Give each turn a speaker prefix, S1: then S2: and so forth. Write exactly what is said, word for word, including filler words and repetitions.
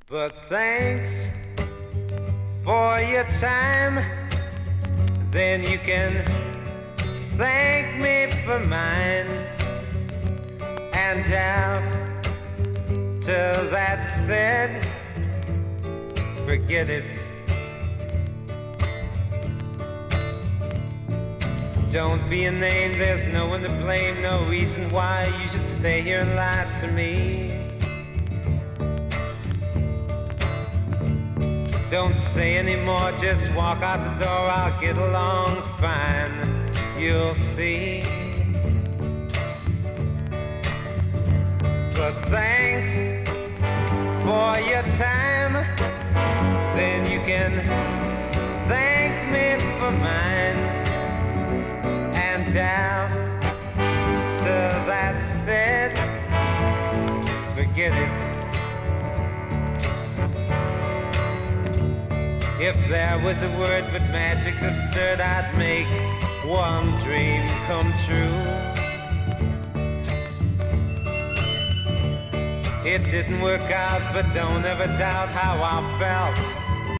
S1: But thanks for your time, then you can thank me for mine. And after that's said, forget it. Don't be a name, there's no one to blame, no reason why you should stay here and lie to me. Don't say anymore, just walk out the door, I'll get along fine, you'll see. But thanks for your time, then you can thank me for mine. And after that's said, forget it. If there was a word but magic's absurd, I'd make one dream come true. It didn't work out, but don't ever doubt how I felt